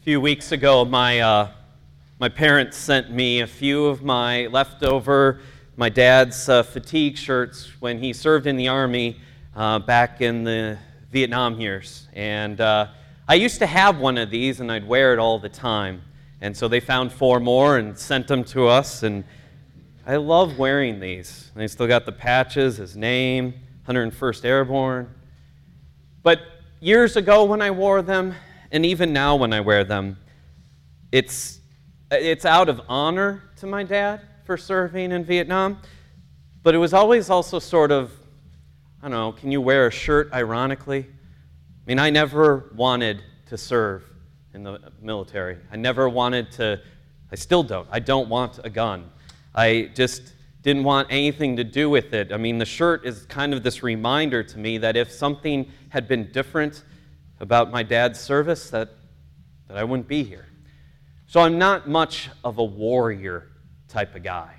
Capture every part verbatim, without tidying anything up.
few weeks ago, my uh, my parents sent me a few of my leftover, my dad's uh, fatigue shirts when he served in the Army uh, back in the Vietnam years. And uh, I used to have one of these, and I'd wear it all the time. And so they found four more and sent them to us, and I love wearing these. They still got the patches, his name, one hundred first Airborne. But years ago when I wore them, and even now when I wear them, it's it's out of honor to my dad for serving in Vietnam, but it was always also sort of, I don't know, can you wear a shirt ironically? I mean, I never wanted to serve in the military. I never wanted to, I still don't. I don't want a gun. I just didn't want anything to do with it. I mean, the shirt is kind of this reminder to me that if something had been different about my dad's service, that, that I wouldn't be here. So I'm not much of a warrior type of guy.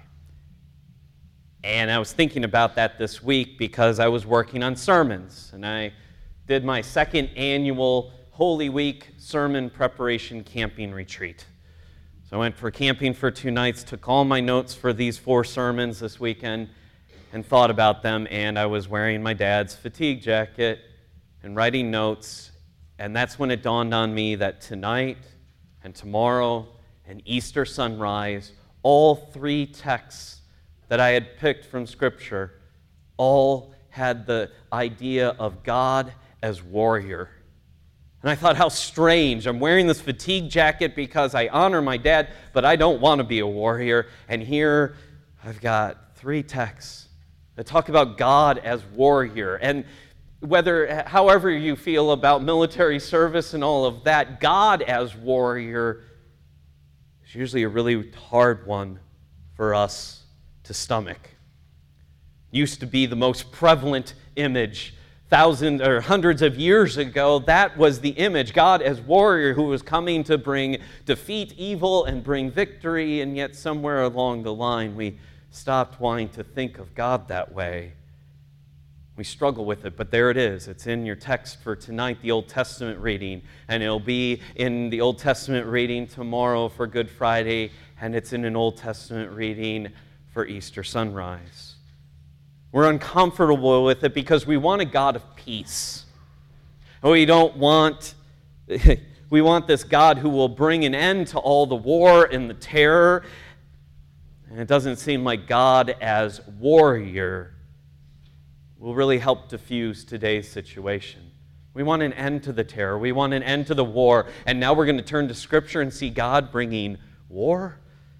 And I was thinking about that this week because I was working on sermons, and I did my second annual Holy Week sermon preparation camping retreat. So I went for camping for two nights, took all my notes for these four sermons this weekend, and thought about them, and I was wearing my dad's fatigue jacket and writing notes. And that's when it dawned on me that tonight and tomorrow and Easter sunrise, all three texts that I had picked from Scripture all had the idea of God as warrior. And I thought, how strange. I'm wearing this fatigue jacket because I honor my dad, but I don't want to be a warrior. And here I've got three texts that talk about God as warrior. And whether, however you feel about military service and all of that, God as warrior is usually a really hard one for us to stomach. It used to be the most prevalent image thousands or hundreds of years ago. That was the image, God as warrior who was coming to bring defeat evil and bring victory, and yet somewhere along the line we stopped wanting to think of God that way. We struggle with it, but there it is. It's in your text for tonight, the Old Testament reading, and it'll be in the Old Testament reading tomorrow for Good Friday, and it's in an Old Testament reading for Easter sunrise. We're uncomfortable with it because we want a God of peace. We don't want, we want this God who will bring an end to all the war and the terror, and it doesn't seem like God as warrior will really help diffuse today's situation. We want an end to the terror. We want an end to the war. And now we're going to turn to Scripture and see God bringing war.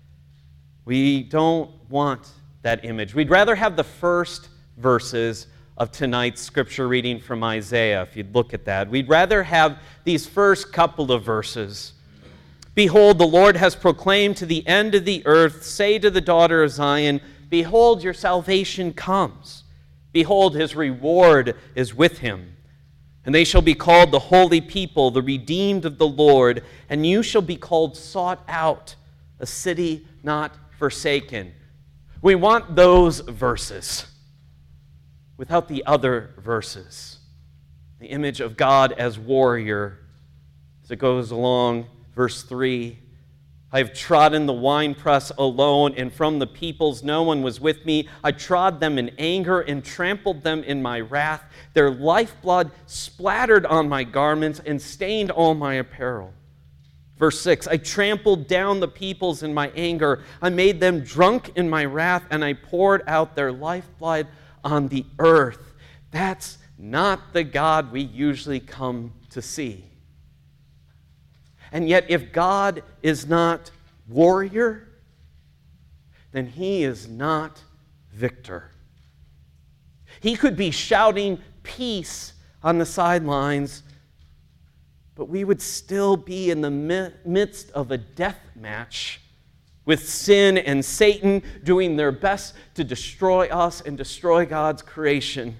We don't want that image. We'd rather have the first verses of tonight's Scripture reading from Isaiah, if you'd look at that. We'd rather have these first couple of verses. Behold, the Lord has proclaimed to the end of the earth, say to the daughter of Zion, behold, your salvation comes. Behold, his reward is with him. And they shall be called the holy people, the redeemed of the Lord, and you shall be called sought out, a city not forsaken. We want those verses without the other verses. The image of God as warrior. As it goes along, verse three, I have trodden the winepress alone, and from the peoples no one was with me. I trod them in anger and trampled them in my wrath. Their lifeblood splattered on my garments and stained all my apparel. Verse six, I trampled down the peoples in my anger. I made them drunk in my wrath, and I poured out their lifeblood on the earth. That's not the God we usually come to see. And yet, if God is not warrior, then he is not victor. He could be shouting peace on the sidelines, but we would still be in the midst of a death match with sin and Satan doing their best to destroy us and destroy God's creation.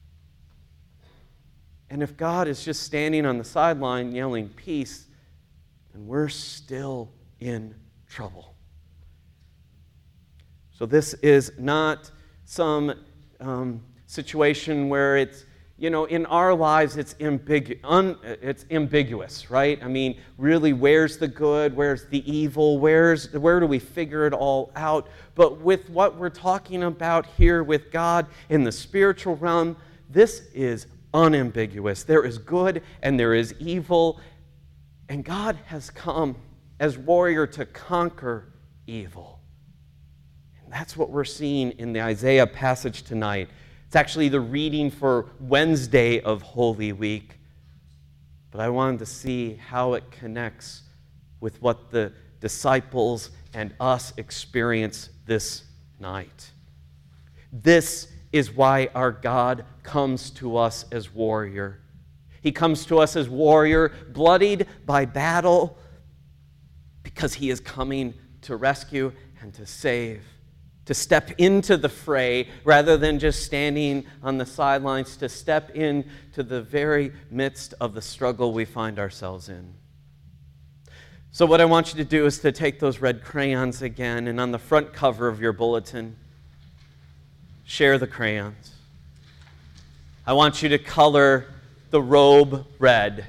And if God is just standing on the sideline yelling peace, and we're still in trouble. So this is not some um, situation where it's you know, in our lives, it's, ambigu- un, it's ambiguous, right? I mean, really, where's the good? Where's the evil? Where's, where do we figure it all out? But with what we're talking about here with God in the spiritual realm, this is unambiguous. There is good and there is evil, and God has come as warrior to conquer evil. And that's what we're seeing in the Isaiah passage tonight. It's actually the reading for Wednesday of Holy Week. But I wanted to see how it connects with what the disciples and us experience this night. This is why our God comes to us as warrior. He comes to us as warrior, bloodied by battle, because he is coming to rescue and to save, to step into the fray rather than just standing on the sidelines, to step into the very midst of the struggle we find ourselves in. So what I want you to do is to take those red crayons again, and on the front cover of your bulletin, share the crayons. I want you to color the robe red.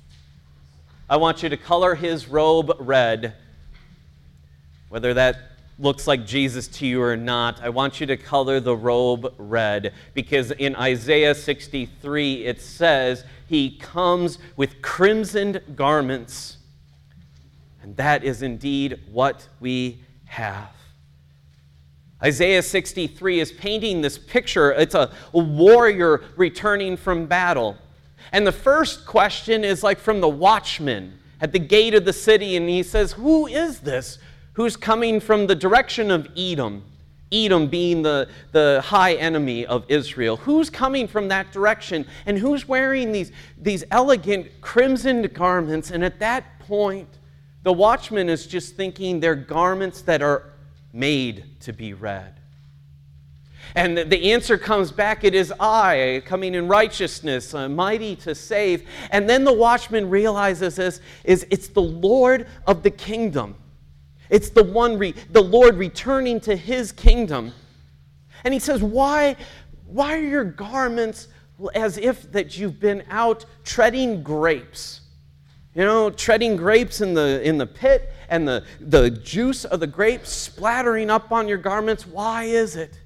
I want you to color his robe red, whether that looks like Jesus to you or not. I want you to color the robe red, because in Isaiah sixty-three it says he comes with crimsoned garments, and that is indeed what we have. Isaiah sixty-three is painting this picture. It's a, a warrior returning from battle. And the first question is like from the watchman at the gate of the city, and he says, who is this who's coming from the direction of Edom? Edom being the, the high enemy of Israel. Who's coming from that direction? And who's wearing these, these elegant crimsoned garments? And at that point, the watchman is just thinking they're garments that are made to be red. And the answer comes back, it is I, coming in righteousness, uh, mighty to save. And then the watchman realizes this, is it's the Lord of the kingdom. It's the one, re- the Lord returning to his kingdom. And he says, why, why are your garments as if that you've been out treading grapes? You know, treading grapes in the in the pit, and the, the juice of the grapes splattering up on your garments. Why is it?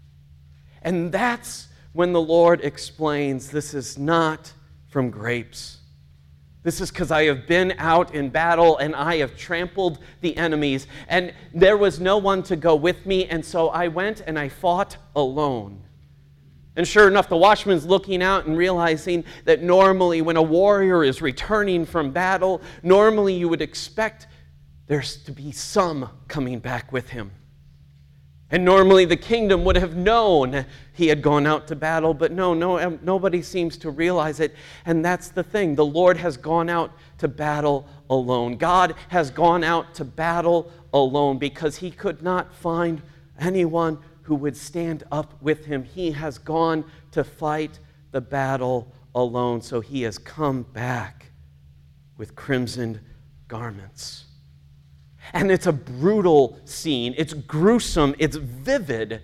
And that's when the Lord explains, this is not from grapes. This is because I have been out in battle and I have trampled the enemies, and there was no one to go with me, and so I went and I fought alone. And sure enough, the watchman's looking out and realizing that normally when a warrior is returning from battle, normally you would expect there's to be some coming back with him. And normally the kingdom would have known he had gone out to battle, but no, no, nobody seems to realize it. And that's the thing. The Lord has gone out to battle alone. God has gone out to battle alone because he could not find anyone who would stand up with him. He has gone to fight the battle alone. So he has come back with crimsoned garments. And it's a brutal scene. It's gruesome. It's vivid,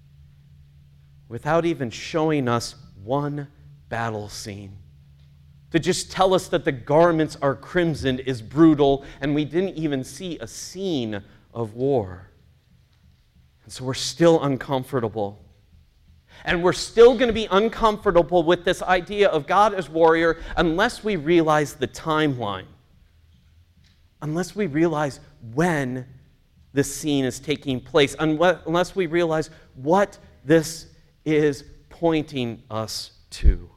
without even showing us one battle scene. To just tell us that the garments are crimsoned is brutal, and we didn't even see a scene of war. And so we're still uncomfortable. And we're still going to be uncomfortable with this idea of God as warrior unless we realize the timeline. Unless we realize when this scene is taking place, unless we realize what this is pointing us to.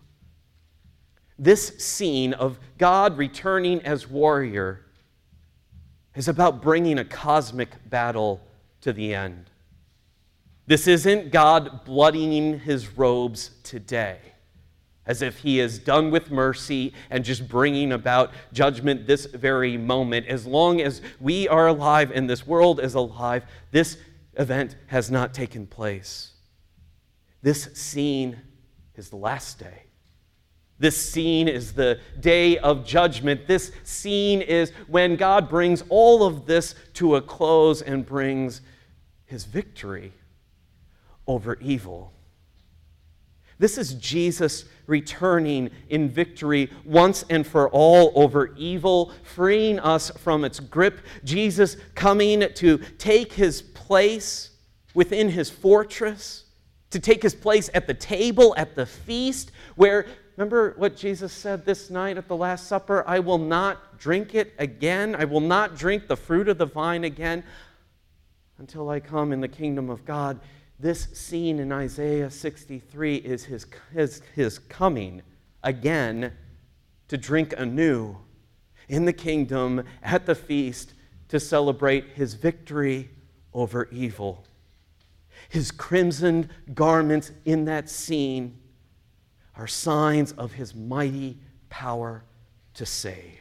This scene of God returning as warrior is about bringing a cosmic battle to the end. This isn't God bloodying his robes today, as if he is done with mercy and just bringing about judgment this very moment. As long as we are alive and this world is alive, this event has not taken place. This scene is the last day. This scene is the day of judgment. This scene is when God brings all of this to a close and brings his victory over evil. This is Jesus returning in victory once and for all over evil, freeing us from its grip. Jesus coming to take his place within his fortress, to take his place at the table, at the feast, where, remember what Jesus said this night at the Last Supper? I will not drink it again. I will not drink the fruit of the vine again until I come in the kingdom of God. This scene in Isaiah sixty-three is his, his, his coming again to drink anew in the kingdom at the feast to celebrate his victory over evil. His crimsoned garments in that scene are signs of his mighty power to save.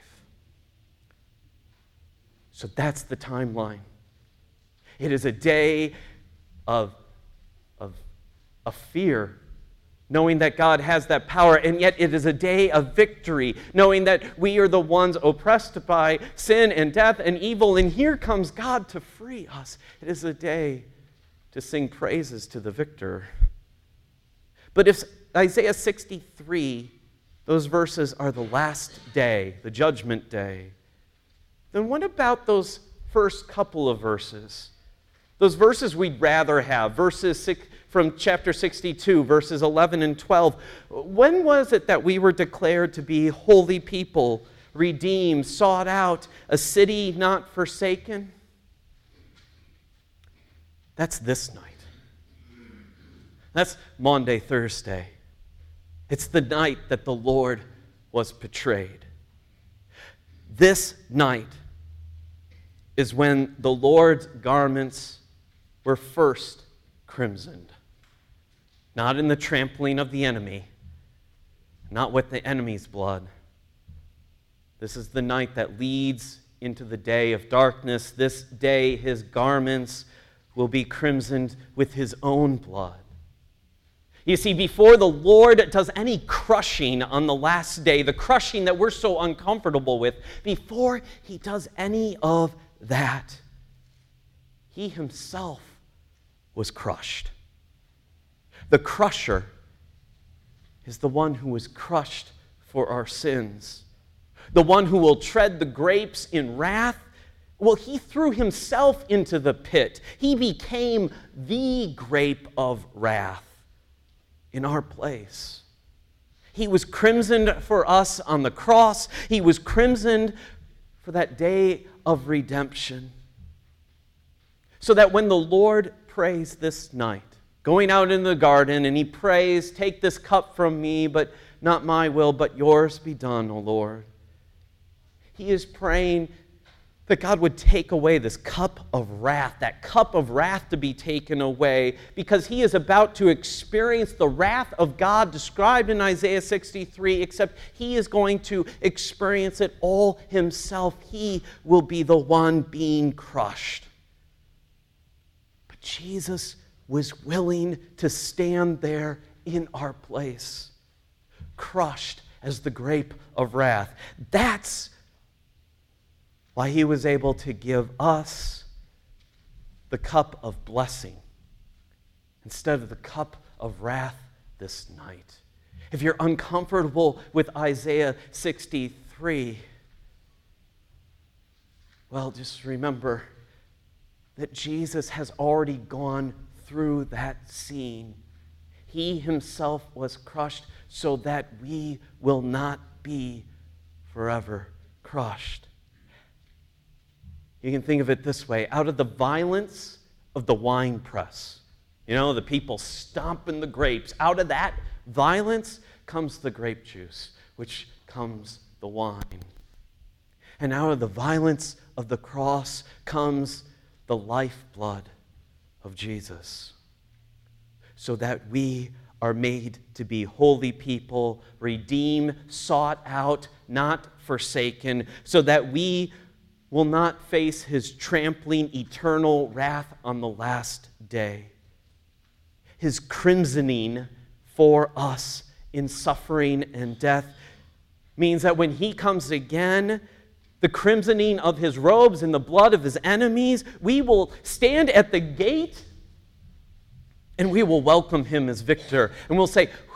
So that's the timeline. It is a day of Of, of fear, knowing that God has that power, and yet it is a day of victory, knowing that we are the ones oppressed by sin and death and evil, and here comes God to free us. It is a day to sing praises to the victor. But if Isaiah sixty-three, those verses are the last day, the judgment day, then what about those first couple of verses? Those verses we'd rather have, verses six, from chapter sixty-two, verses eleven and twelve. When was it that we were declared to be holy people, redeemed, sought out, a city not forsaken? That's this night. That's Maundy, Thursday. It's the night that the Lord was betrayed. This night is when the Lord's garments were first crimsoned. Not in the trampling of the enemy, not with the enemy's blood. This is the night that leads into the day of darkness. This day his garments will be crimsoned with his own blood. You see, before the Lord does any crushing on the last day, the crushing that we're so uncomfortable with, before he does any of that, he himself was crushed. The crusher is the one who was crushed for our sins. The one who will tread the grapes in wrath. Well, he threw himself into the pit. He became the grape of wrath in our place. He was crimsoned for us on the cross. He was crimsoned for that day of redemption. So that when the Lord prays this night, going out in the garden, and he prays, take this cup from me, but not my will, but yours be done, O Lord. He is praying that God would take away this cup of wrath, that cup of wrath to be taken away, because he is about to experience the wrath of God described in Isaiah sixty-three, except he is going to experience it all himself. He will be the one being crushed. But Jesus was willing to stand there in our place, crushed as the grape of wrath. That's why he was able to give us the cup of blessing instead of the cup of wrath this night. If you're uncomfortable with Isaiah sixty-three, well, just remember that Jesus has already gone through that scene. He himself was crushed so that we will not be forever crushed. You can think of it this way. Out of the violence of the wine press, you know, the people stomping the grapes, out of that violence comes the grape juice, which comes the wine. And out of the violence of the cross comes the lifeblood of Jesus, so that we are made to be holy people, redeemed, sought out, not forsaken, so that we will not face his trampling eternal wrath on the last day. His crimsoning for us in suffering and death means that when he comes again, the crimsoning of his robes and the blood of his enemies, we will stand at the gate and we will welcome him as victor. And we'll say,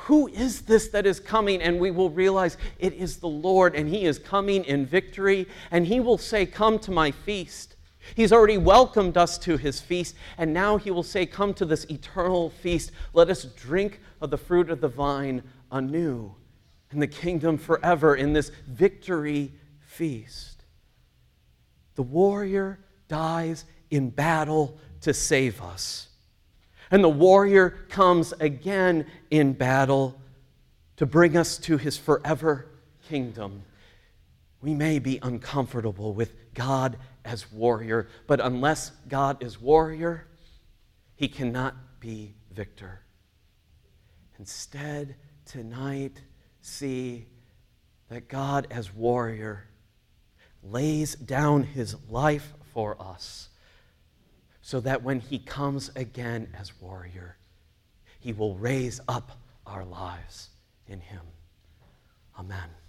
who is this that is coming? And we will realize it is the Lord, and he is coming in victory, and he will say, come to my feast. He's already welcomed us to his feast, and now he will say, come to this eternal feast. Let us drink of the fruit of the vine anew in the kingdom forever in this victory feast. The warrior dies in battle to save us. And the warrior comes again in battle to bring us to his forever kingdom. We may be uncomfortable with God as warrior, but unless God is warrior, he cannot be victor. Instead, tonight, see that God as warrior lays down his life for us, so that when he comes again as warrior, he will raise up our lives in him. Amen.